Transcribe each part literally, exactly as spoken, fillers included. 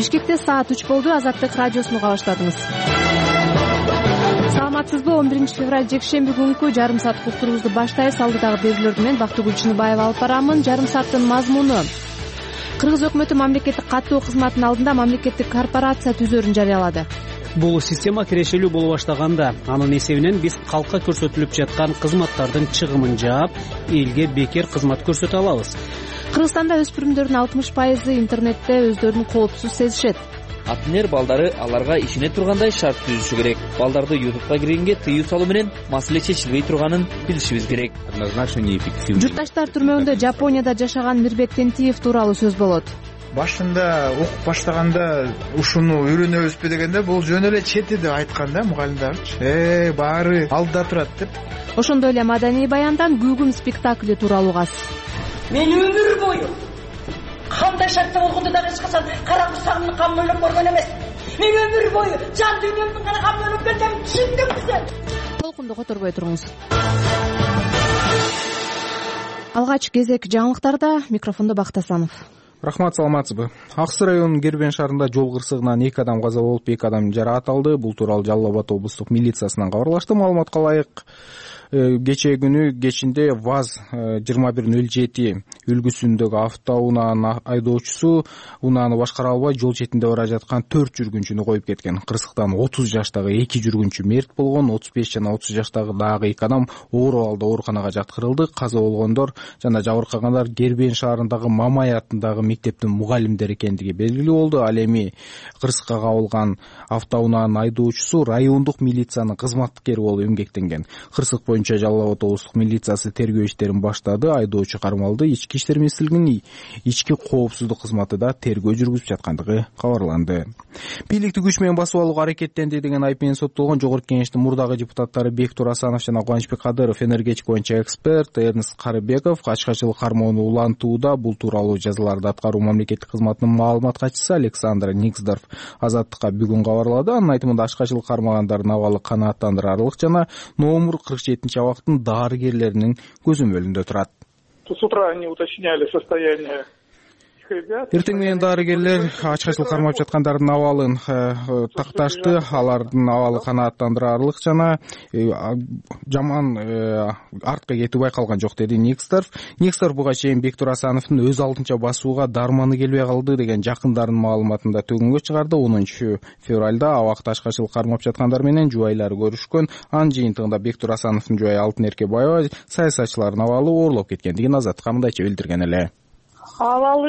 Бишкекте саат үч болду. Азаттык радиосун уга баштадыңыз. Саламатсызбы? он биринчи февраль жекшемби күнкү жарым сааттык уктурубузду баштайбыз. Алдыдагы белгилерди менен Бактыгүл Чыныбаева алып барамын. Жарым сааттын мазмуну: Кыргыз өкмөтү мамлекеттик каттоо кызматынын алдында мамлекеттик корпорация түзөрүн жарыялады. Бул система кирешелүү боло баштаганда анын эсебинен биз калкка көрсөтүлүп жаткан кызматтардын чыгымын жаап, элге бекер кызмат көрсөтө алабыз. Кыргызстанда өспүрүмдөрдүн алтымыш пайызы интернетте өздөрүн коопсуз сезишет. ата энелер балдары аларга ишене тургандай шарт түзүшү керек. Балдарды ютубка киргенге тыюу салуу менен маселе чечилбей турганын билишибиз керек. Однозначно неэффективно. Журтташтар түрмөгүндө Жапонияда жашаган Мирбек Тентиев тууралуу сөз болот. Башында окуп баштаганда ушуну үйрөнөбүзбү дегенде бул жөн эле чети деп айткан да мугалимдарчы. Э, баары алдыда турат деп. Ошондой эле маданий баяндан Күгүм спектакли тууралуу угасыз. Мен өмүр бою кандай шартта болгондо да эч качан кара курсагымдын камын ойлоп көргөн эмесмин. Мен өмүр бою жан дүйнөмдүн гана камын ойлоп келгенин түшүндүм сен. Толкунду которбой туруңуз. Алгач кезек жаңылыктарда, микрофондо Бактасанов. Рахмат, саламатсызбы? Ак Суу районунун Кербен шаарында жол кырсыгынан эки адам каза болуп, эки адам жаракат алды. Бул тууралуу Жалал Абад облустук милициясынан кабарлашты. Маалыматка ылайык, кечээ күнү кечинде ВАЗ жыйырма бир нөл жети үлгүсүндөгү автоунаанын айдоочусу унааны башкара албай жол четинде бара жаткан төрт жүргүнчүнү коюп кеткен. Кырсыктан отуз жаштагы эки жүргүнчү мерт болгон, отуз беш жана отуз жаштагы дагы эки адам оор абалда ооруканага жаткырылды. Каза болгондор жана жабыркагандар Кербен шаарындагы Мамай атындагы мектептин мугалимдери экендиги белгилүү болду. Ал эми кырсыкка кабылган автоунаанын айдоочусу райондук милициянын кызматкери болуп эмгектенген. Кырсык боюнча Жалал Абад облустук милициясы тергөө иштерин баштады. Айдоочу кармалды. Ички иштер министрлигинин ички коопсуздук кызматы да тергөө жүргүзүп жаткандыгы кабарланды. Бийликти күч менен басып алууга аракеттенди деген айып менен соттолгон Жогорку Кеңештин мурдагы депутаттары Бектур Асанов жана Кубанычбек Кадыров, энергетика боюнча эксперт Эрнест Карыбеков качкачылык кармоону улантууда. Бул тууралуу жазаларды аткаруу мамлекеттик кызматынын маалымат катчысы Александр Никсдорф Азаттыкка бүгүн кабарлады. Анын айтымында ачкачылык кармагандардын абалы канааттандырарлык жана номер кырк жетинчи абактын дарыгерлеринин көзөмөлүндө турат. С утра они уточняли состояние. Эртең менен дарыгерлер ачкачылык кармап жаткандардын абалын такташты. Алардын абалы канааттандырарлык жана жаман артка кетүү байкалган жок, деди Никсдорф. Никсдорф буга чейин Бектур Асановдун өз алдынча басууга дарманы келбей калды деген жакындарынын маалыматын да төгүнгө чыгарды. онунчу февралда абакта ачкачылык кармап жаткандар менен жубайлары көрүшкөн. Анын жыйынтыгында Бектур Асановдун жубайы Алтын Эркебаева саясатчылардын абалы оорлоп кеткендигин Азаттыкка мындайча билдирген эле. Абалы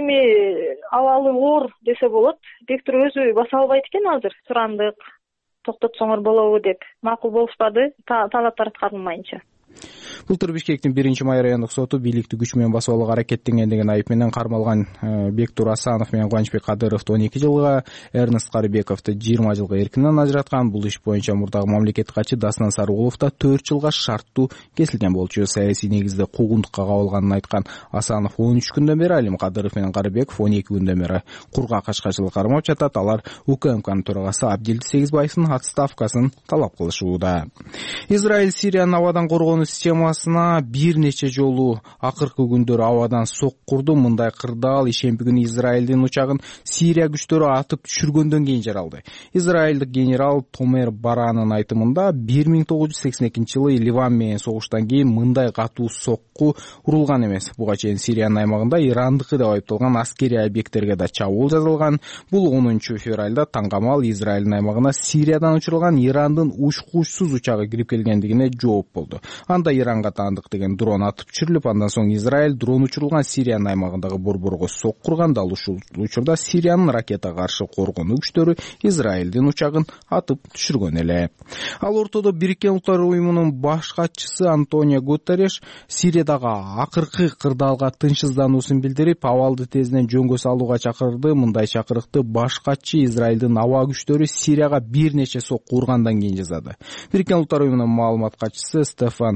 эми абалы оор десе болот. Бектур өзү баса албайт экен азыр. Сурандык, токтотсоңор болобу деп макул болушпады, талаптар аткарылмайынча. Былтыр Бишкектин биринчи май райондук соту бийликти күч менен басып алууга аракеттенген деген айып менен кармалган Бектур Асанов менен Кубанычбек Кадыровду он эки жылга, Эрнест Карыбековду жыйырма жылга эркинен ажыраткан. Бул иш боюнча мурдагы мамлекеттик катчы Даснан Сарыгуловду төрт жылга шарттуу кесилген болчу. Саясий негизде куугунтукка кабылганын айткан Асанов он үч күндөн бери, ал эми Кадыров менен Карыбеков он эки күндөн бери кургак ачкачылык кармап жатат. Алар УКМКнын төрагасы Абдилди Сегизбаевдин отставкасын талап кылышууда. Израиль Сириянын абадан коргонуу системасына бир нече жолу акыркы күндөр абадан соккурду. Мындай кырдаал ишемби күнү Израилдин учагын Сирия күчтөрү атып түшүргөндөн кийин жаралды. Израилдик генерал Томер Баранын айтымында бир миң тогуз жүз сексен экинчи жылы Ливан менен согуштан кийин мындай катуу сокку урулган эмес. Буга чейин Сириянын аймагында Ирандыкы деп айыпталган аскерий объекттерге да чабуул жасалган. Бул онунчу февралда таңгамал Израилдин аймагына Сириядан учурулган Ирандын учкучсуз учагы кирип келгендигине жооп болду. Анда Иранга таандык деген дрон атып түшүрүлүп, андан соң Израиль дрон учурулган Сириянын аймагындагы борборго соккурган. Дал ушул учурда Сириянын ракета каршы коргонуу күчтөрү Израилдин учагын атып түшүргөн эле. Ал ортодо Бириккен Улуттар уюмунун баш катчысы Антонио Гутерриш Сириядагы акыркы кырдаалга тынчсыздануусун билдирип, абалды тезинен жөнгө салууга чакырды. Мындай чакырыкты баш катчы Израилдин аба күчтөрү Сирияга бир нече сокку ургандан кийин жасады. Бириккен Улуттар уюмунун маалымат катчысы Стефан Дуж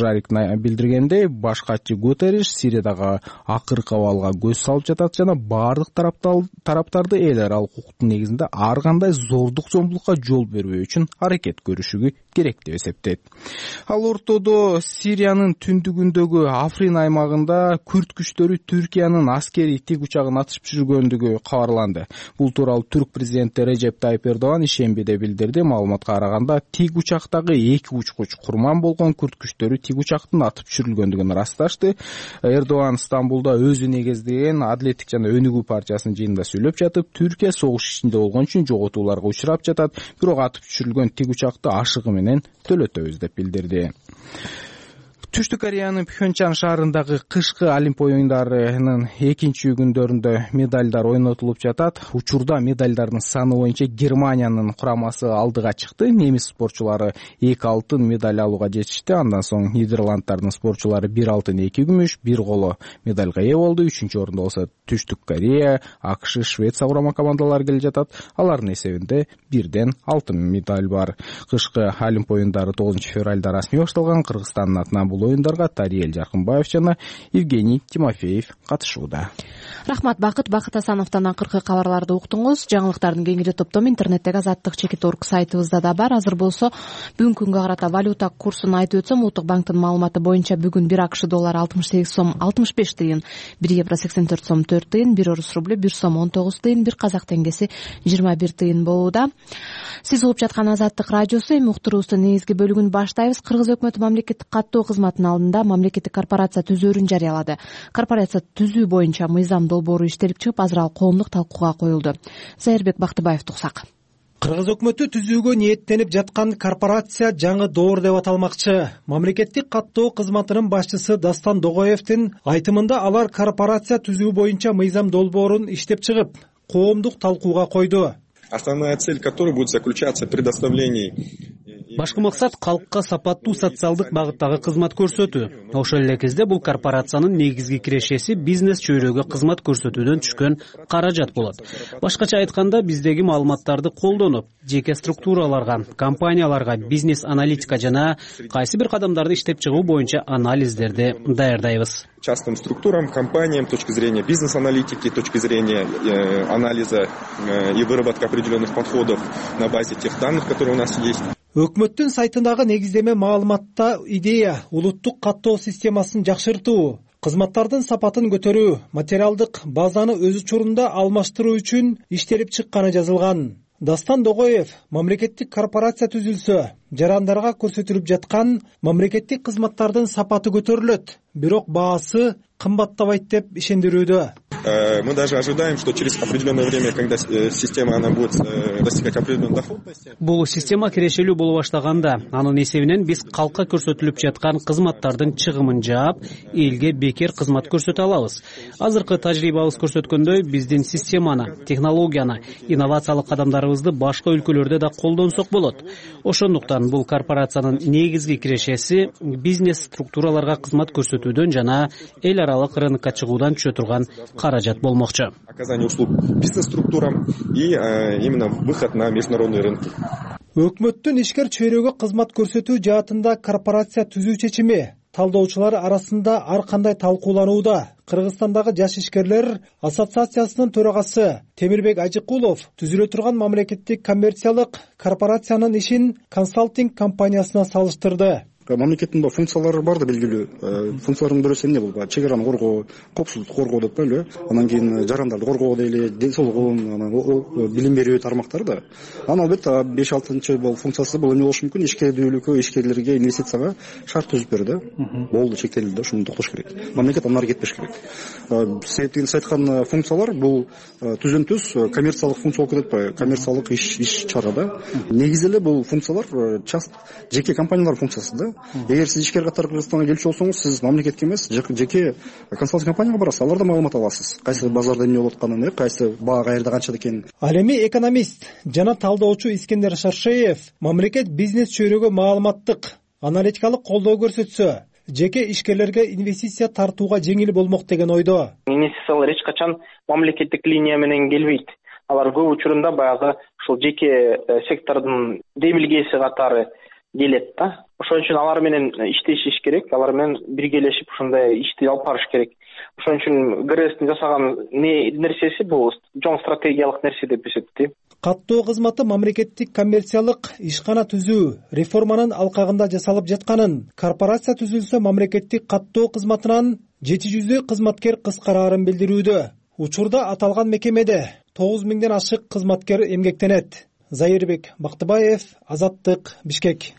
Жарик билдиргендей, баш катчы Гутерриш Сириядагы акыркы абалга көз салып жатат жана бардык тараптарды эл аралык укуктун негизинде ар кандай зордук зомбулукка жол бербөө үчүн аракет көрүшү керек деп эсептейт. Ал ортодо Сириянын түндүгүндөгү Африн аймагында күрд күчтөрү Түркиянын аскерий тик учагын атышып жүргөндүгү кабарланды. Бул тууралуу Түрк президенти Режеп Тайип Эрдоган ишембиде билдирди. Маалыматка караганда тик учактагы эки учкуч курман болгон күрд күчтөрү тик учактын атып түшүрүлгөндүгүн ырасташты. Эрдоган Стамбулда өзү негиздеген Адилеттик жана Өнүгүү партиясынын жыйынында сөйлөп жатып, Түркия согуш ичинде болгон үчүн жоготууларга учурап жатат, бирок атып түшүрүлгөн тик учакты ашыгы менен төлөтөбүз деп билдирди. Түштүк Кореянын Пхенчан шаарындагы кышкы Олимп оюндарынын экинчи күндөрүндө медалдар ойнотулуп жатат. Учурда медалдардын саны боюнча Германиянын курамасы алдыга чыкты. Немис спортчулары эки алтын медаль алууга жетишти. Андан соң Нидерланддардын спортчулары бир алтын, эки күмүш, бир коло медальга ээ болду. Үчүнчү орунда болсо Түштүк Корея, АКШ, Швеция курама командалары келе жатат. Алардын эсебинде бирден алтын медаль бар. Кышкы Олимп оюндары тогузунчу февралда расмий башталган. Кыргызстандын атынан бул оюндарга Тариел Жаркынбаев жана Евгений Тимофеев катышууда. Рахмат Бакыт. Бакыт Асановдон акыркы кабарларды уктуңуз. Жаңылыктардын кеңири топтому интернеттеги азаттык чекит орг сайтыбызда да бар. Азыр болсо бүгүнкү күнгө карата валюта курсун айтып өтсөм, Улуттук банктын маалыматы боюнча бүгүн бир АКШ доллары алтымыш сегиз сом алтымыш беш тыйын, бир евро сексен төрт сом төрт тыйын, бир орус рублю бир сом он тогуз тыйын, бир казак теңгеси жыйырма бир тыйын болууда. Сиз угуп жаткан Азаттык радиосу. Эми уктуруубуздун негизги бөлүгүн баштайбыз. Кыргыз өкмөтү мамлекеттик каттоо кызматынын алдында мамлекеттик корпорация түзөөрүн жарыялады. Корпорация түзүү боюнча мыйзам долбоору иштелип чыгып, азыр ал коомдук талкууга коюлду. Зайырбек Бактыбаев туксак. Кыргыз өкмөтү түзүүгө ниеттенип жаткан корпорация жаңы доор деп аталмакчы. Мамлекеттик каттоо кызматынын башчысы Дастан Догоевдин айтымында алар корпорация түзүү боюнча мыйзам долбоорун иштеп чыгып, коомдук талкууга койду. Основная цель которой будет заключаться в предоставлении. Башкы максат калкка сапаттуу социалдык багыттагы кызмат көрсөтүү. Ошол эле кезде бул корпорациянын негизги кирешеси бизнес чөйрөгө кызмат көрсөтүүдөн түшкөн каражат болот. Башкача айтканда, биздеги маалыматтарды колдонуп, жеке структураларга, компанияларга бизнес аналитика жана кайсы бир кадамдарды иштеп чыгуу боюнча анализдерди даярдайбыз. Частным структурам, компаниям, точки зрения бизнес-аналитики, точки зрения э, анализа э, и выработка определенных подходов на базе тех данных, которые у нас есть. Өкмөттүн сайтындагы негиздеме маалыматта идея улуттук каттоо системасын жакшыртуу, кызматтардын сапатын көтөрүү, материалдык базаны өз учурунда алмаштыруу үчүн иштелип чыкканы жазылган. Дастан Догоев мамлекеттик корпорация түзүлсө, жарандарга көрсөтүлүп жаткан мамлекеттик кызматтардын сапаты көтөрүлөт, бирок баасы кымбаттабайт деп ишендирүүдө. Мы даже ожидаем, что через определенное время, когда система она будет достигать определенной доходности. Бул система кирешелүү боло баштаганда, анын эсебинен биз калкка көрсөтүлүп жаткан кызматтардын чыгымын жаап, элге бекер кызмат көрсөтө алабыз. Азыркы тажрыйбабыз көрсөткөндөй, биздин системаны, технологияны, инновациялык кадамдарыбызды башка өлкөлөрдө да колдонсок болот. Ошондуктан бул корпорациянын негизги кирешеси бизнес структураларга кызмат көрсөтүүдөн жана эл аралык рынокко чыгуудан түшө турган каражат болмокчу. Оказание услуг бизнес-структурам и э, именно выход на международные рынки. Өкмөттүн ишкер чөйрөгө кызмат көрсөтүү жаатында корпорация түзүү чечими талдоочулар арасында ар кандай талкууланууда. Кыргызстандагы жаш ишкерлер ассоциациясынын төрагасы Темирбек Ажыкулов түзүлө турган мамлекеттик коммерциялык корпорациянын ишин консалтинг компаниясына салыштырды. Мамлекеттин функциялары бар да белгилүү. Функциялардын бирөөсү эмне бул? Чек араны коргоо, коопсуздукту коргоо деп коелу. Анан кийин жарандарды коргоо дейли, ден соолугун, билим берүү тармактары да. Анан албетте беш алтынчы бул функциясы бул эмне болушу мүмкүн? Ишкерлүүлүккө, ишкерлерге инвестицияга шарт түзүп берди. Болду, чектелди да, ушуну токтош керек. Мамлекет андан ары кетпеш керек. Себептен сиз айткан функциялар бул түзөн түз коммерциялык функция болуп кетет, коммерциялык иш иш чара да. Негизи эле бул функциялар част жеке компаниялар функциясы да. Эгер сиз ишкер катары Кыргызстанга келчү болсоңуз, сиз мамлекетке эмес, жеке консалтинг компанияга барасыз, алардан маалымат аласыз. Кайсы базарда эмне болуп атканын, кайсы баа каерде канча экенин. Ал эми экономист жана талдоочу Искендер Шаршеев мамлекет бизнес чөйрөгө маалыматтык, аналитикалык колдоо көрсөтсө, жеке ишкерлерге инвестиция тартууга жеңил болмок деген ойдо. Инвестициялар эч качан мамлекеттик линия менен келбейт. Алар көп учурунда баягы ушул жеке сектордун демилгеси катары келет да. Ошон үчүн алар менен иштешиш керек, алар менен биргелешип ушундай ишти алып барыш керек. Ошон үчүн ГРСтин жасаган нерсеси бул чоң стратегиялык нерсе деп эсептейм. Каттоо кызматы мамлекеттик коммерциялык ишкана түзүү реформанын алкагында жасалып жатканын, корпорация түзүлсө мамлекеттик каттоо кызматынан жети жүздөй кызматкер кыскараарын билдирүүдө. Учурда аталган мекемеде тогуз миңден ашык кызматкер эмгектенет. Зайырбек Бактыбаев, Азаттык, Бишкек.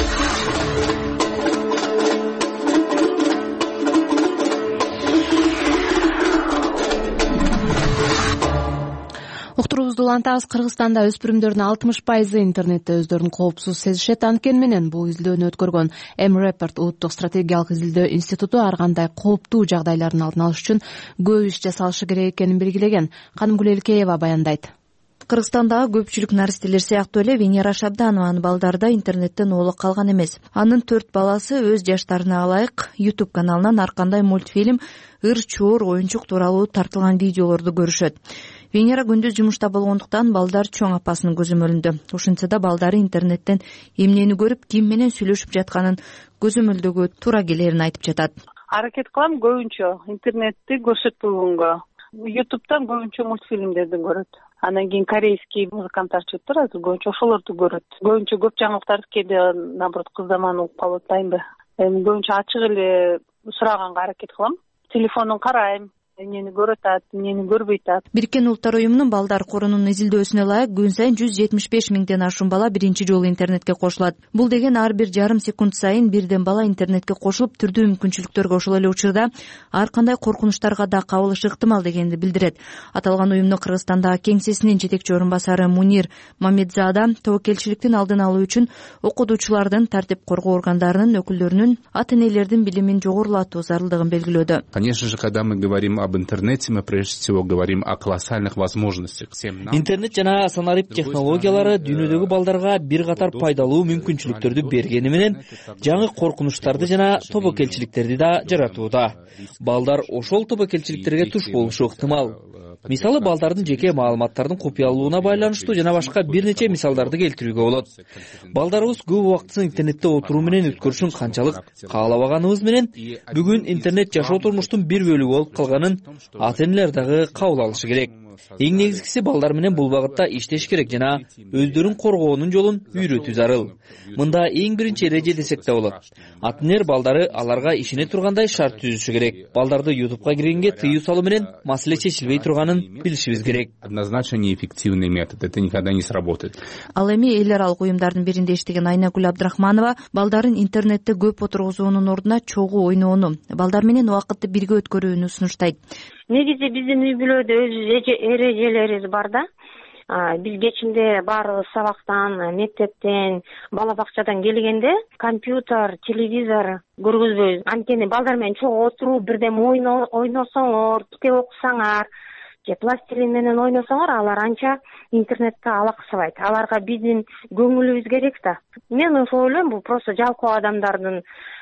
Уктуруубузду улантабыз. Кыргызстанда өспүрүмдөрдүн алтымыш пайызы интернетте өздөрүн коопсуз сезишет. Анткени менен бул изилдөөнү өткөргөн M-Report улуттук стратегиялык изилдөө институту ар кандай кооптуу жагдайлардын алдын алыш үчүн көп иш жасалышы керек экенин белгилеген. Канымгүл Элкеева баяндайт. Кыргызстандагы көпчүлүк наристелер сыяктуу эле Венера Шабданованын балдары да интернеттен оолак калган эмес. Анын төрт баласы өз жаштарына ылайык YouTube каналынан ар кандай мультфильм, ыр-чуур, оюнчук тууралуу тартылган видеолорду көрүшөт. Венера күндүз жумушта болгондуктан балдар чоң апасынын көзөмөлүндө. Ошентсе да балдары интернеттен эмнени көрүп, ким менен сүйлөшүп жатканын көзөмөлдөгө туура келерин айтып жатат. Аракет кылам көбүнчө интернетти көрсөтпөгөнгө. YouTube'дан көбүнчө мультфильмдерди көрөт. Анан кийин корейский музыканттар чыгыптыр, азыр көбүнчө ошолорду көрөт. Көбүнчө көп жаңылыктарды кээде наоборот кыздаман угуп калып атпайбы. Эми көбүнчө ачык эле сураганга аракет кылам. Телефондон карайм, эмнени көрүп атат, эмнени көрбөй атат. Бириккен Улуттар уюмунун балдар корунун изилдөөсүнө ылайык күн сайын жүз жетимиш беш миңден ашуун бала биринчи жолу интернетке кошулат. Бул деген ар бир жарым секунд сайын бирден бала интернетке кошулуп, түрдүү мүмкүнчүлүктөргө ошол эле учурда ар кандай коркунучтарга да кабылышы ыктымал дегенди билдирет. Аталган уюмдун Кыргызстандагы кеңсесинин жетекчи орун басары Мунир Мамедзада тобокелчиликтин алдын алуу үчүн окутуучулардын, тартип коргоо органдарынын өкүлдөрүнүн, ата-энелердин билимин жогорулатуу зарылдыгын белгилөөдө. Конечно же, когда мы говорим об интернете, мы прежде всего говорим о колоссальных возможностях. Интернет жана санарип технологиялары дүйнөдөгү балдарга бир катар пайдалуу мүмкүнчүлүктөрдү бергени менен жаңы коркунучтарды жана тобокелчиликтерди да жаратууда. Балдар ошол тобокелчиликтерге туш болушу ыктымал. Мисалы, балдардын жеке маалыматтардын купуялуулуна байланыштуу жана башка бир нече мисалдарды келтирүүгө болот. Балдарыбыз көп убактысын интернетте отуруу менен өткөрүшүн канчалык каалабаганыбыз менен бүгүн интернет жашоо турмуштун бир бөлүгү болуп калганын ата-энелер дагы кабыл алышы керек. Эң негизгиси балдар менен бул багытта иштеш керек жана өздөрүн коргоонун жолун үйрөтүү зарыл. Мында эң биринчи эреже десек да болот. Ата-энелер балдары аларга ишене тургандай шарт түзүшү керек. Балдарды YouTube'га киргенге тыюу салуу менен маселе чечилбей турганын билишибиз керек. Однозначно неэффективный метод, это никогда не сработает. Ал эми эл аралык уюмдардын биринде иштеген Айнагүл Абдрахманова балдарын интернетте көп отургузуунун ордуна чогуу ойноону, балдар менен убакытты бирге өткөрүүнү сунуштайт. Негизи биздин үй бүлөдө өз эрежелерибиз бар да. Биз кечинде баарыбыз сабактан, мектептен, бала бакчадан келгенде компьютер, телевизор көргүзбөйбүз. Анткени балдар менен чогуу отуруп бирдеме ойносоңор, китеп окусаңар, же пластилин менен ойносоңор, алар анча интернетке алаксыбайт. Аларга биздин көңүлүбүз керек да. Мен ошо ойлойм, бул просто жалкоо адамдардын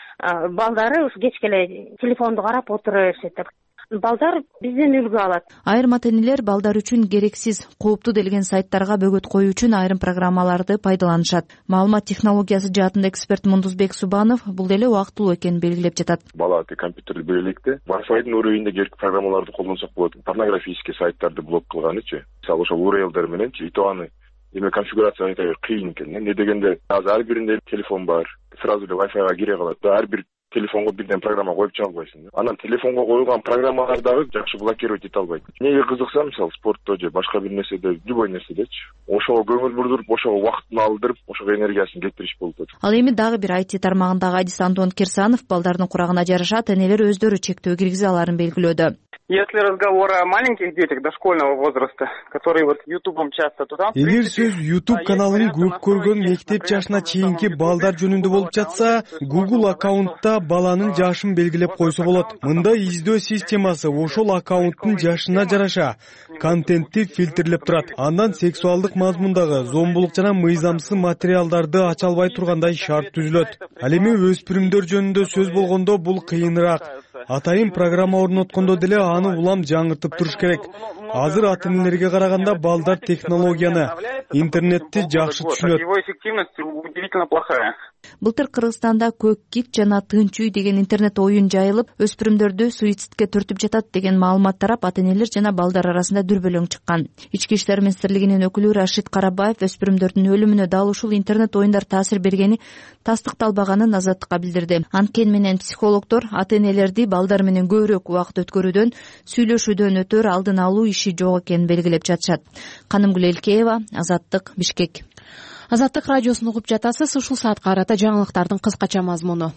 балдары кечке эле телефонду карап отура беришет деп. Балдар бизден үлгү алат. Айрым ата-энелер балдар үчүн керексиз, кооптуу делген сайттарга бөгөт коюу үчүн айрым программаларды пайдаланышат. Маалымат технологиясы жаатында эксперт Мундузбек Субанов бул деле убактылуу экенин белгилеп жатат. Бала компьютерди бөлө электе Wi-Fi'дин өрөйүндө керек программаларды колдонсок болот. Порнографический сайттарды блок кылганычы. Мисалы ошол ю ар элдер менен айтып аны эме конфигурация айта кыйын экен. Не дегенде азыр ар биринде телефон бар. Сразу эле Wi-Fi'га кире калат. Ар бир телефонго бирден программа коюп чыга албайсың. Анан телефонго коюлган программалар дагы жакшы блокировать эте албайт. Эмнеге кызыкса, мисалы спортто же башка бир нерседе, любой нерседечи, ошого көңүл бурдуруп, ошого убактын алдырып, ошого энергиясын кетириш болуп атат. Ал эми дагы бир ай ти тармагындагы адис Антон Кирсанов балдардын курагына жараша ата-энелер өздөрү чектөө киргизе аларын белгилөөдө. Если разговор о маленьких детях дошкольного возраста, которые вот ютубом часто туда... Эгер сөз YouTube каналын көп көргөн мектеп жашына чейинки балдар жөнүндө болуп жатса, Google аккаунтта баланын жашын белгилеп койсо болот. Мында издөө системасы ошол аккаунттун жашына жараша контентти фильтрлеп турат. Андан сексуалдык мазмундагы зомбулук жана мыйзамсыз материалдарды ача албай тургандай шарт түзүлөт. Ал эми өспүрүмдөр жөнүндө сөз болгондо бул кыйыныраак. Атайын программа орноткондо деле аны улам жаңыртып туруш керек. Азыр ата-энелерге караганда балдар технологияны, интернетти жакшы түшүнөт. Его эффективность удивительно плохая. Былтыр Кыргызстанда Көк кит жана Тынч үй деген интернет оюн жайылып, өспүрүмдөрдү суицидке түртүп жатат деген маалымат тарап, ата-энелер жана балдар арасында дүрбөлөң чыккан. Ички иштер министрлигинин өкүлү Рашид Карабаев өспүрүмдөрдүн өлүмүнө дал ушул интернет оюндар таасир бергени тастыкталбаганын Азаттыкка билдирди. Анткени менен психологдор ата-энелерди балдар менен көбүрөөк убакыт өткөрүүдөн, сүйлөшүүдөн өтөр алдын алуу иши жок экенин белгилеп жатышат. Канымгүл Элкеева, Азаттык, Бишкек. Азаттык радиосун угуп жатасыз. Ушул саатка карата жаңылыктардын кыскача мазмуну.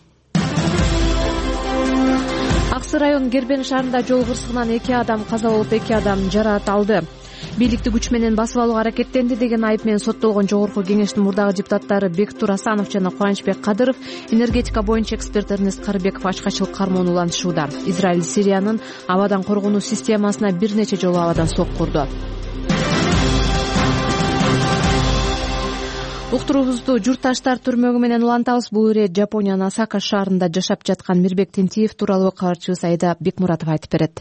Аксы районунун Кербен шаарында жол кырсыгынан эки адам каза болуп, эки адам жаракат алды. Бийликти күч менен басып алууга аракеттенди деген айып менен соттолгон Жогорку Кеңештин мурдагы депутаттары Бектур Асанов жана Кубанычбек Кадыров энергетика боюнча эксперт Эрнест Карыбеков ачкачылык кармоону улантышууда. Израиль Сириянын абадан коргонуу системасына бир нече жолу абадан сокку урду. Уктуруубузду журтташтар түрмөгү менен улантабыз. Бул ирет Жапониянын Осака шаарында жашап жаткан Мирбек Тентиев тууралуу кабарчыбыз Айда Бекмуратова айтып берет.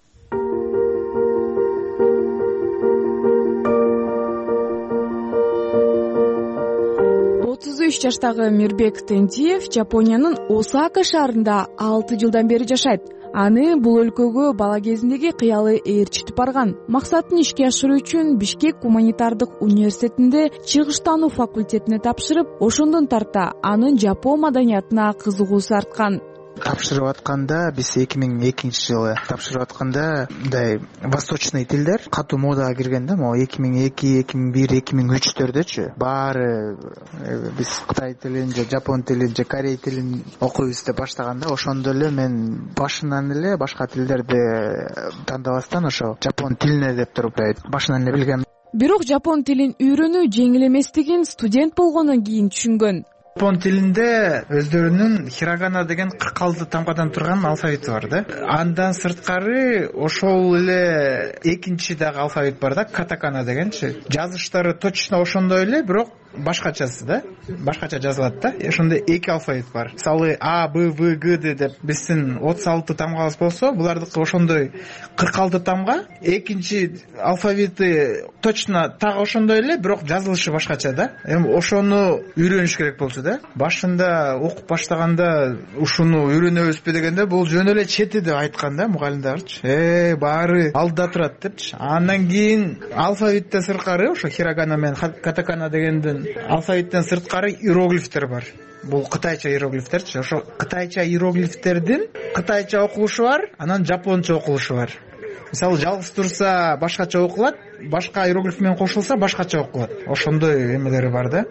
отуз үч жаштагы Мирбек Тентиев Жапониянын Осака шаарында алты жылдан бери жашайт. Аны бул өлкөгө бала кезиндеги кыялы ээрчитип барган. Максатын ишке ашыруу үчүн Бишкек гуманитардык университетинде чыгыштануу факультетине тапшырып, ошондон тарта анын жапон маданиятына кызыгуусу арткан. Тапшырып атканда биз эки миң экинчи жылы тапшырып атканда мындай восточный тилдер катуу модага кирген да, могу эки миң эки, эки миң бир, эки миң үчтөрдөчү баары биз Кытай тилин же Жапон тилин же Корей тилин окуйбуз деп баштаганда, ошондо эле мен башынан эле башка тилдерди тандабастан ошо Жапон тилине деп туруп башынан эле билгем. Бирок жапон тилин үйрөнүү жеңил эместигин студент болгондон кийин түшүнгөн. Жапон тилинде өздөрүнүн хирогана деген кырк алты тамгадан турган алфавити бар да. Андан сырткары ошол эле экинчи дагы алфавит бар да, катакана дегенчи. Жазыштары точно ошондой эле, бирок башкачасы да, башкача жазылат да. Ошондой эки алфавит бар. Мисалы А, Б, В, Г деп биздин отуз алты тамгабыз болсо, булардыкы ошондой кырк алты тамга. Экинчи алфавити точно так ошондой эле, бирок жазылышы башкача да. Эми ошону үйрөнүш керек болчу да. Башында окуп баштаганда ушуну үйрөнөбүзбү дегенде, бул жөн эле чети деп айткан да мугалимдарчы. Э, баары алдыда турат депчи. Андан кийин алфавиттен сырткары ошо хирогана менен катакана дегенден алфавиттен сырткары иероглифтер бар. Бул кытайча иероглифтерчи. Ошо кытайча иероглифтердин кытайча окулушу бар, анан жапонча окулушу бар. Мисалы жалгыз турса башкача окулат, башка иероглиф менен кошулса башкача окулат. Ошондой эмелери бар да.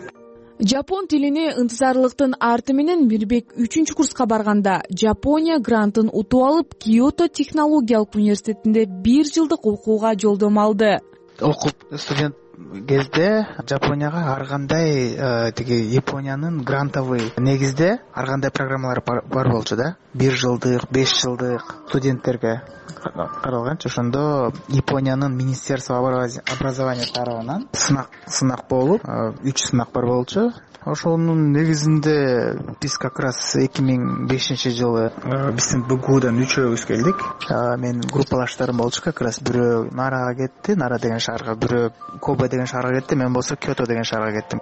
Жапон тилине ынтызарлыктын арты менен Мирбек үчүнчү курска барганда Жапония грантын утуп алып, Киото технологиялык университетинде бир жылдык окууга жолдомо алды. Окуп студент кезде Жапонияга ар кандай тиги Япониянын грантовый негизде ар кандай программалар бар болчу да. бир жылдык, беш жылдык студенттерге каралганчы. Ошондо Япониянын Министерство образования тарабынан сынак сынак болуп, үч сынак бар болчу. Ошонун негизинде биз как раз эки миң бешинчи жылы биздин БГУдан үчөөбүз келдик. Мен группалаштарым болчу, как раз бирөө Нарага кетти, Нара деген шаарга, бирөө Кобе деген шаарга кетти, мен болсо Киото деген шаарга кеттим.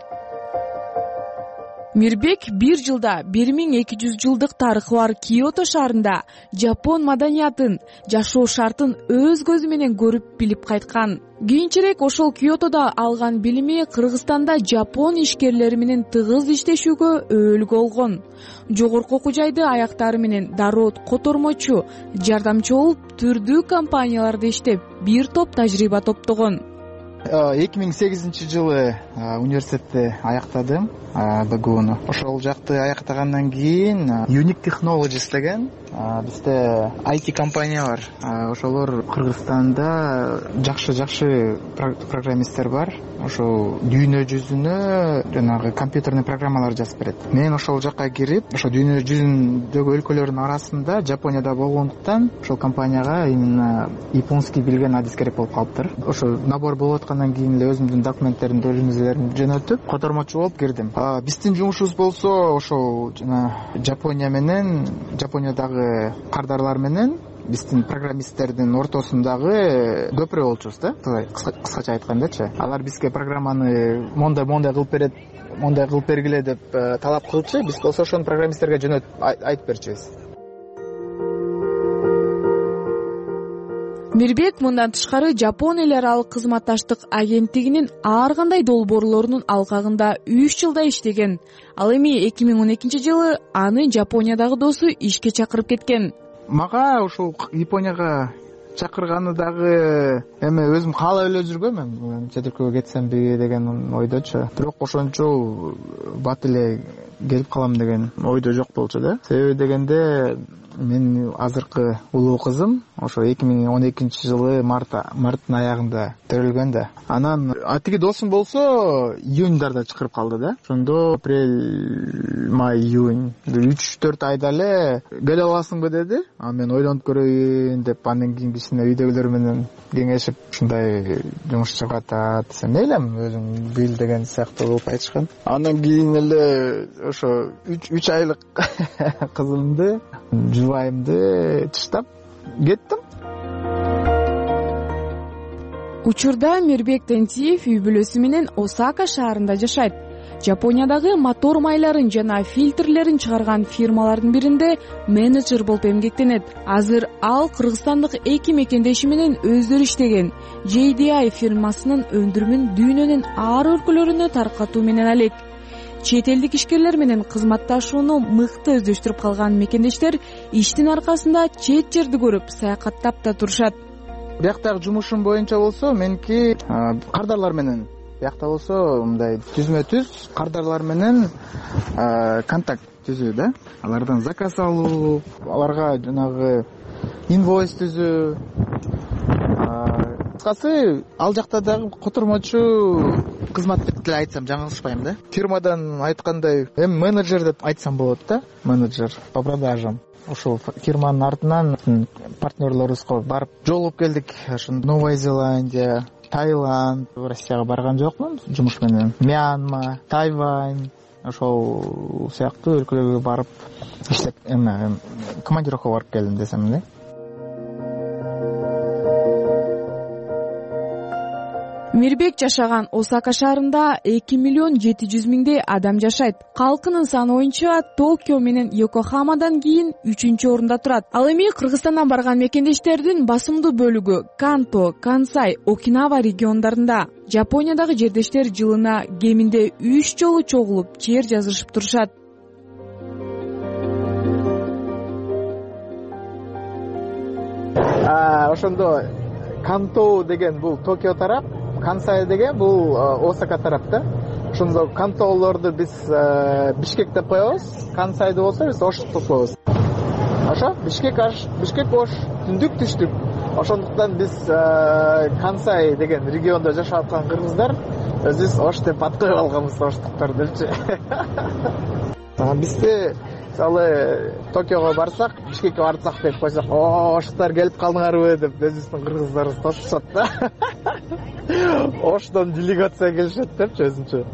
Мирбек бир жылда бир миң эки жүз жылдык тарыхы бар Киото шаарында жапон маданиятын, жашоо шартын өз көзү менен көрүп билип кайткан. Кийинчерээк ошол Киотодо алган билими Кыргызстанда жапон ишкерлери менен тыгыз иштешүүгө өөлгө болгон. Жогорку окуу жайды аяктары менен дароо котормочу, жардамчы болуп, түрдүү компанияларда иштеп, бир топ тажрыйба топтогон. эки миң сегизинчи жылы университетти аяктадым, БГУну. Ошол жакты аяктагандан кийин Unique Technologies деген бизде ай ти компания бар. Ошолор Кыргызстанда жакшы-жакшы программисттер бар. Ошол дүйнө жүзүнө жанагы компьютерный программалар жазып берет. Мен ошол жакка кирип, ошо дүйнө жүзүндөгү өлкөлөрдүн арасында Жапонияда болгондуктан ошол компанияга именно японский билген адис керек болуп калыптыр. Ошо набор болуп аткандан кийин эле өзүмдүн документтеримди, өзүмдүн жөнөтүп, котормочу болуп кирдим. Биздин жумушубуз болсо ошол жана Жапония менен, Жапониядагы кардарлар менен биздин программисттердин ортосундагы көпүрө болчубуз да, кыскача айткандачы. Алар бизге программаны мондай мондай кылып берет, мондай кылып бергиле деп талап кылчу, биз болсо ошону программисттерге жөнөтүп айтып берчүбүз. Мирбек мындан тышкары Жапон эл аралык кызматташтык агенттигинин ар кандай долбоорлорунун алкагында үч жылда иштеген. Ал эми эки миң он экинчи жылы аны Жапониядагы досу ишке чакырып кеткен. Мага ушул Японияга чакырганы дагы эми өзүм каалап эле жүргөм, мен чет өлкөгө кетсемби деген ойдочу. Бирок ошончо бат эле келип калам деген ойдо жок болчу да. Себеби дегенде мен азыркы улуу кызым ошо эки миң он экинчи жылы март марттын аягында төрөлгөн да. Анан атиги досум болсо июньдарда чакырып калды да. Ошондо апрель, май, июнь үч төрт айда эле келе аласыңбы деди. А мен ойлонуп көрөйүн деп андан кийин кичине үйдөгүлөр менен кеңешип ушундай жумуш чыгып атат десем, мейлем өзүң бил деген сыяктуу кылып айтышкан. Андан кийин эле ошо үч айлык кызымды, жубайымды таштап кеттим. Учурда Мирбек Тентиев үй бүлөсү менен Осака шаарында жашайт. Жапониядагы мотор майларын жана фильтрлерин чыгарган фирмалардын биринде менеджер болуп эмгектенет. Азыр ал кыргызстандык эки мекендеши менен өздөрү иштеген джей ди ай фирмасынын өндүрүмүн дүйнөнүн ар өлкөлөрүнө таркатуу менен алек. Чет элдик ишкерлер менен кызматташууну мыкты өздөштүрүп калган мекендештер иштин аркасында чет жерди көрүп, саякаттап да турушат. Бияктагы жумушум боюнча болсо, менки кардарлар менен, биякта болсо мындай түзмө-түз кардарлар менен контакт түзүү да. Алардан заказ алуу, аларга жанагы инвойс түзүү. Кыскасы, ал жакта дагы котормочу кызмат деп деле айтсам жаңылышпайм да. Фирмадан айткандай, эми менеджер деп айтсам болот да, менеджер по продажам. Ошол фирманын артынан партнерлорубузга барып жолугуп келдик. Ошо Новая Зеландия, Таиланд, Россияга барган жокмун жумуш менен. Мьянма, Тайвань, ошол сыяктуу өлкөлөргө барып иштеп, эме командировкага барып келдим десем да. Мирбек жашаган Осака шаарында эки миллион жети жүз миңдей адам жашайт. Калкынын саны боюнча Токио менен Йокохамадан кийин үчүнчү орунда турат. Ал эми Кыргызстандан барган мекендештердин басымдуу бөлүгү Канто, Кансай, Окинава региондарында. Жапониядагы жердештер жылына кеминде үч жолу чогулуп, чер жазышып турушат. Ошондо Канто деген бул Токио тарап, Кансай деген бул Осака тарапта. Ошондо Кантолорду биз Бишкек деп коебуз, Кансайды болсо биз Ош деп коебуз. Ошо Бишкек аш, Бишкек Ош, түндүк түштүк. Ошондуктан биз Кансай деген региондо жашап аткан кыргыздар өзүбүз Ош деп ат коюп алганбыз, оштуктар депчи. Бизде мисалы Токиого барсак, Бишкекке барсак деп койсок, о, оштуктар келип калдыңарбы деп өзүбүздүн кыргыздарыбыз тосушат да. Оштон делегация келишет депчи өзүнчө.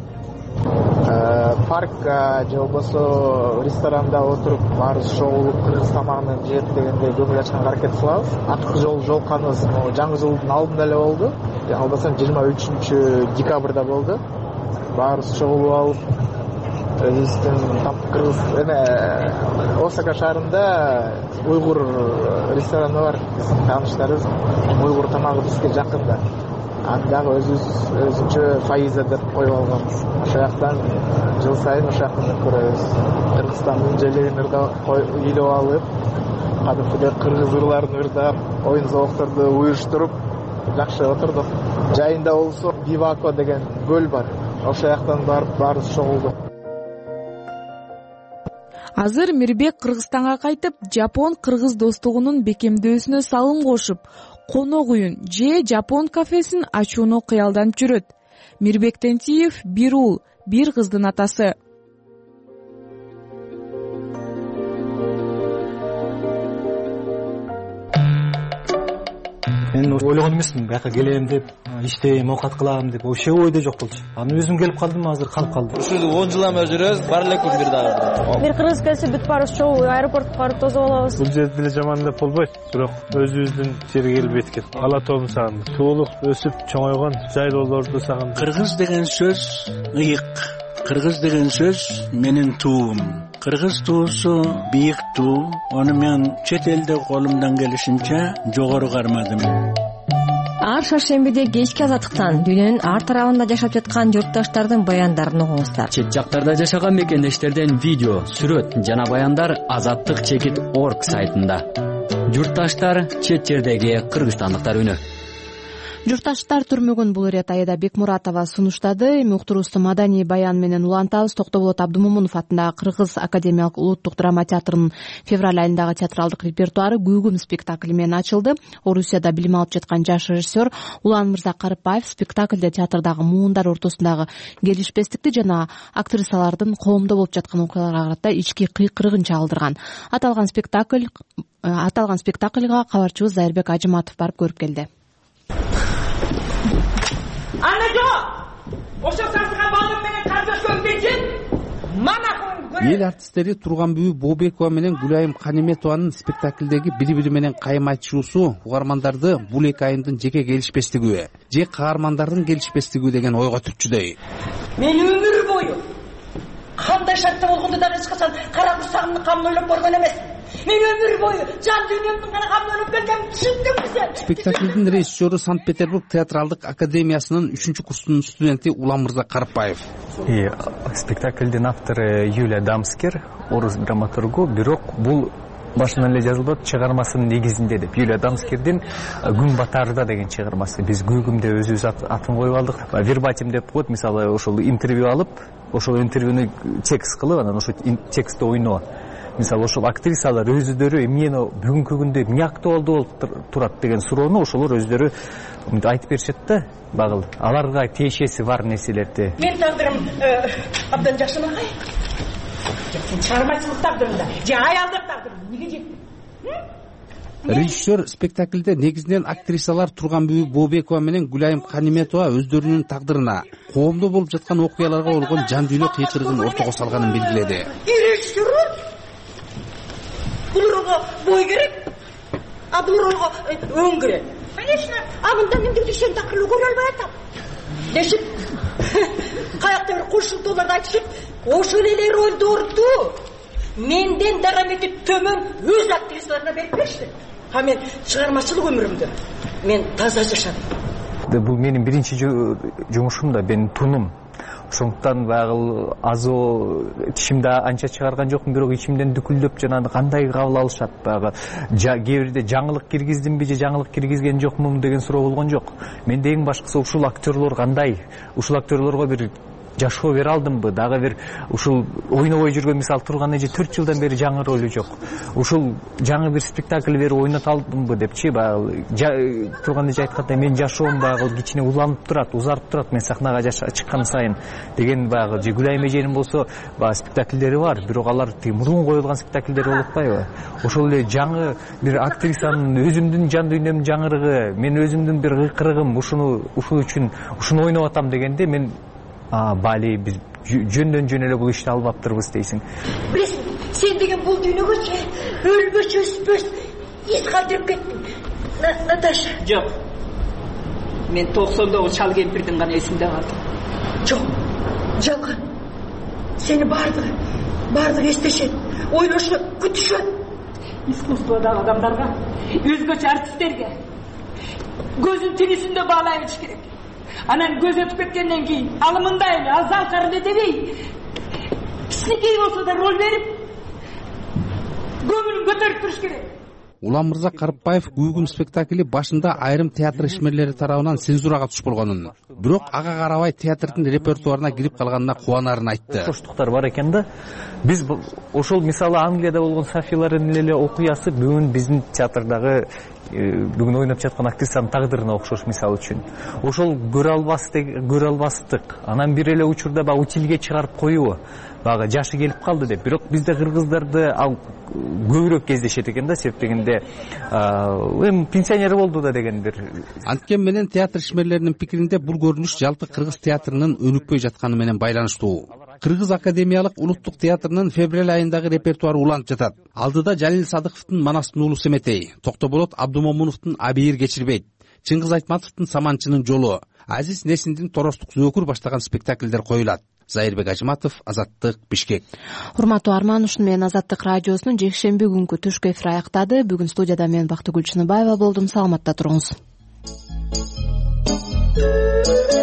Паркка же болбосо ресторанда отуруп баарыбыз чогулуп кыргыз тамагын жеп дегенде көңүл ачканга аракет кылабыз. Акыркы жолу жолукканыбыз жаңы жылдын алдында эле болду. Албасам жыйырма үчүнчү декабрда болду. Баарыбыз чогулуп алып өзүбүздүн кыргыз эме Осака шаарында уйгур рестораны бар, биздин тааныштарыбыз. Уйгур тамагы бизге жакын да. Аны дагы өзүбүз өзүнчө Фаиза деп коюп алганбыз. Ошол жактан жыл сайын ошол жактан көрөбүз. Кыргызстандын желегин ыйлап алып, кадимкидей кыргыз ырларын ырдап, оюн зоокторду уюштуруп жакшы отурдук. Жайында болсо Бивако деген көл бар. Ошол жактан барып баарыбыз чогулдук. Азыр Мирбек Кыргызстанга кайтып, Жапон-кыргыз достугунун бекемдөөсүнө салым кошуп, конок үйүн же Жапон кафесин ачууну кыялданып жүрөт. Мирбек Тентиев бир уул, бир кыздын атасы. Мен ойлогон эмесмин, бияка келем деп, иштейм, оокат кылам деп, вообще ойдо жок болчу. Анан өзүм келип калдым, азыр калып калдым. Ушул он жыл эме жүрөбүз, бар эле күн бир дагы. Бир кыргыз келсе бүт баарыбыз чогуу аэропортко барып тосуп алабыз. Бул жерде деле жаман деп болбойт, бирок өзүбүздүн жерге келип эткен. Ала тоом сагындым. Туулуп, өсүп, чоңойгон жайлоолорду сагындым. Кыргыз деген сөз ыйык, кыргыз деген сөз менин туум. Кыргыз туусу бийик туу. Аны мен чет элде колумдан келишинче жогору кармадым. Ар шаршембиде кечки азаттыктан дүйнөнүн ар тарабында жашап жаткан журтташтардын баяндарын угуңуздар. Чет жактарда жашаган мекендештерден видео, сүрөт жана баяндар азаттык чекит орг сайтында. Журтташтар чет жердеги кыргызстандыктар үнү. Журтташтар түрмөгөн бул ирет Аида Бекмуратова сунуштады. Эми уктуруубузду маданий баян менен улантабыз. Токтоболот Абдымомунов атындагы Кыргыз академиялык улуттук драма театрынын февраль айындагы театралдык репертуары Гүгүм спектакли менен ачылды. Орусияда билим алып жаткан жаш режиссер Улан Мырза Карыпбаев спектаклде театрдагы муундар ортосундагы келишпестикти жана актрисалардын коомдо болуп жаткан окуяларга карата ички кыйкырыгын чагылдырган. Аталган спектакль аталган спектакльга кабарчыбыз Зайырбек Ажыматов барып көрүп келди. Ана жок. Ошо сасыган балым менен кардашым кечин. Мана эл артисттери Турганбүбү Бообекова менен Гүлайым Каниметованын спектаклдеги бири-бири менен кайым айтышуусу угармандарды бул эки айымдын жеке келишпестиги же каармандардын келишпестиги деген ойго түртчүдөй. Мен өмүр бою кандай шартта болгондо да эч качан кара курсагымды камын ойлоп көргөн эмесмин. Мен өмүр бою жан дүйнөмдүн гана камын ойлоп келгенин түшүндүмбү сен? Спектаклдин режиссеру Санкт-Петербург театралдык академиясынын үчүнчү курсунун студенти Улан Мырза Карыпбаев. И спектаклдин автору Юлия Дамскер, орус драматургу, бирок бул башынан эле жазылып чыгармасынын негизинде деп. Юлия Дамскердин Күн батарда деген чыгармасы. Биз Гүгүмдө өзүбүз атын коюп алдык. Вербатим деп коет, мисалы ошол интервью алып, ошол интервьюну текст кылып, анан ошол текстти ойноо. Мисалы ошол актрисалар өздөрү эмне бүгүнкү күндө эмне актуалдуу болуп турат деген суроону ошолор өздөрү айтып беришет да, багыл. Аларга тиешеси бар нерселерди. Мен тагдырым абдан жакшынакай. Сен чыгармачылык тагдырында же аялдык тагдырында эмнеге жеттиң? Режиссер спектаклде негизинен актрисалар Турганбүбү Бообекова менен Гүлайым Каниметова өздөрүнүн тагдырына, коомдо болуп жаткан окуяларга болгон жан дүйнө кыйкырыгын ортого салганын белгиледи. Режиссер бул ролго бой керек, а бул ролго өң керек. Конечно, а мында мен дешен такыры көрө албай атам. Дешип, каякта бир кошултууларда айтышып, ошол эле ролдорду менден дарамети төмөн өз актрисаларына берип беришти. А мен чыгармачылык өмүрүмдө мен таза жашадым. Бул менин биринчи жумушум да, менин тунум. Ошондуктан багыл азо тишимде анча чыгарган жокмун, бирок ичимден дүкүлдөп жана кандай кабыл алышат багы. Кээ бирде жаңылык киргиздимби же жаңылык киргизген жокмун деген суроо болгон жок. Менде эң башкысы ушул актерлор кандай? Ушул актерлорго бир жашоо бере алдымбы? Дагы бир ушул ойнобой жүргөн, мисалы Турган эже төрт жылдан бери жаңы ролу жок. Ушул жаңы бир спектакль берип ойната алдымбы депчи, багы Турган эже айткандай мен жашоом багы кичине уланып турат, узарып турат мен сахнага чыккан сайын деген багы. Же Гүлайым эженин болсо багы спектакльдери бар, бирок алар мурун коюлган спектакльдер болуп атпайбы? Ошол эле жаңы бир актрисанын өзүмдүн жан дүйнөмдүн жаңырыгы, мен өзүмдүн бир кыйкырыгым ушуну ушул үчүн ушуну ойноп атам дегенде мен А, бали, биз жөндөн жөн эле бул ишти албаптырбыз дейсиң. Билесиң, сен деген бул дүйнөгө өлбөс өспөс эс калтырып кеттиң. Наташа. Жок. Мен токсондогу чал кемпирдин гана эсимде калды. Жок. Жалган. Сени бардыгы, бардыгы эстешет, ойлошот, күтүшөт. Искусстводагы адамдарга, өзгөчө артисттерге көзүн тинисинде баалай бериш керек. Анан көз өтүп кеткенден кийин ал мындай эле азал карынды дебей кичинекей болсо да роль берип көңүлүн көтөрүп туруш керек. Улан Мырза Карыпбаев Гүгүм спектакли башында айрым театр ишмерлери тарабынан цензурага туш болгонун, бирок ага карабай театрдын репертуарына кирип калганына кубанарын айтты. Коштуктар бар экен да. Биз ошол мисалы Англияда болгон Софилардын эле окуясы бүгүн биздин театрдагы бүгүн ойноп жаткан актрисанын тагдырына окшош, мисалы үчүн. Ошол көрө албастык, көрө албастык. Анан бир эле учурда ба утилге чыгарып коюу, бага жашы келип калды деп. Бирок бизде кыргыздарды ал көбүрөөк кездешет экен да, себеп дегенде эми пенсионер болду да деген бир. Анткени менен театр ишмерлеринин пикиринде бул көрүнүш жалпы кыргыз театрынын өнүкпөй жатканы менен байланыштуу. Кыргыз академиялык улуттук театрынын февраль айындагы репертуары уланып жатат. Алдыда Жалил Садыковдун Манастын уулу Семетей, Токтоболот Абдымомуновдун Абийир кечирбейт, Чыңгыз Айтматовдун Саманчынын жолу, Азиз Несиндин Торостук зөөкүр баштаган спектакльдер коюлат. Зайырбек Ажыматов, Азаттык, Бишкек. Урматтуу Арман, ушуну менен Азаттык радиосунун жекшемби күнкү түшкү эфири аяктады. Бүгүн студияда мен Бактыгүл Чыныбаева болдум. Саламатта туруңуз.